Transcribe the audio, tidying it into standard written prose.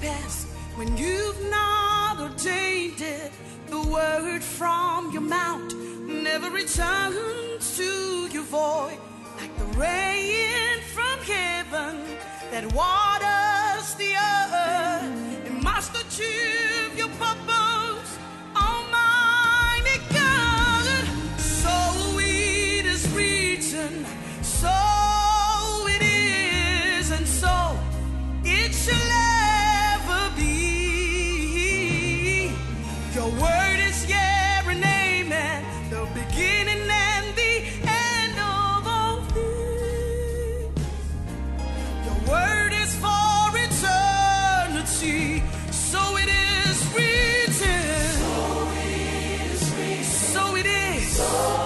pass when you've not ordained it. The word from your mouth never returns to your void, like the rain from heaven that waters the earth. It must achieve your purpose, Almighty God. So it is written, so it is, and so it shall ever be. Your word is yeah and amen, the beginning and the end of all things. Your word is for eternity, so it is written. So it is written. So it is. So